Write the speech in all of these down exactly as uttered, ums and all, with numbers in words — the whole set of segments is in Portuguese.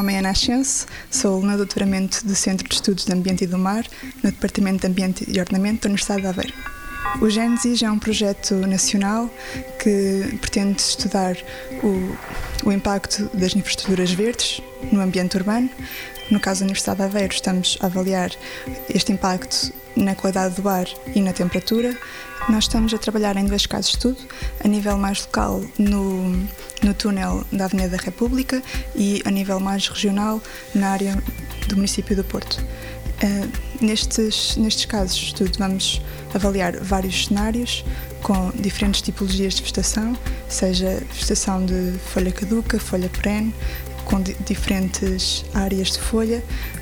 nome é Ana Ascenso, sou aluna do doutoramento do Centro de Estudos de Ambiente e do Mar, no Departamento de Ambiente e Ordenamento da Universidade de Aveiro. O Gênesis é um projeto nacional que pretende estudar o, o impacto das infraestruturas verdes no ambiente urbano. No caso da Universidade de Aveiro, estamos a avaliar este impacto na qualidade do ar e na temperatura. Nós estamos a trabalhar em dois casos de estudo, a nível mais local no, no túnel da Avenida da República e a nível mais regional na área do município do Porto. Uh, nestes, nestes casos de estudo vamos avaliar vários cenários com diferentes tipologias de vegetação, seja vegetação de folha caduca, folha perene, com di- diferentes áreas de folha.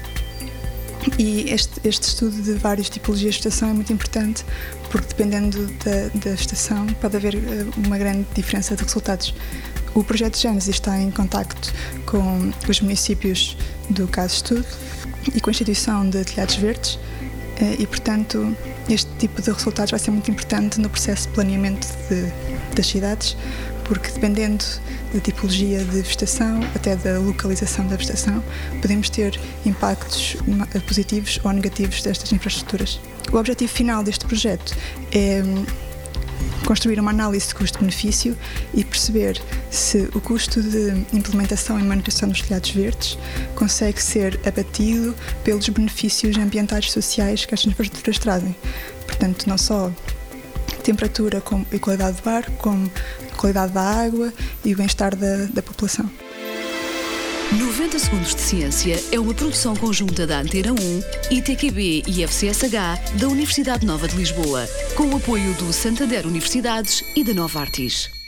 E este, este estudo de várias tipologias de vegetação é muito importante porque, dependendo da, da vegetação, pode haver uma grande diferença de resultados. O projeto Gênesis está em contacto com os municípios do caso de estudo e com a instituição de telhados verdes e, portanto, este tipo de resultados vai ser muito importante no processo de planeamento de, das cidades, porque, dependendo da tipologia de vegetação, até da localização da vegetação, podemos ter impactos positivos ou negativos destas infraestruturas. O objetivo final deste projeto é construir uma análise de custo-benefício e perceber se o custo de implementação e manutenção dos telhados verdes consegue ser abatido pelos benefícios ambientais e sociais que estas infraestruturas trazem. Portanto, não só temperatura e qualidade do ar, como qualidade da água e o bem-estar da, da população. noventa Segundos de Ciência é uma produção conjunta da Antena um, I T Q B e F C S H da Universidade Nova de Lisboa, com o apoio do Santander Universidades e da Novartis.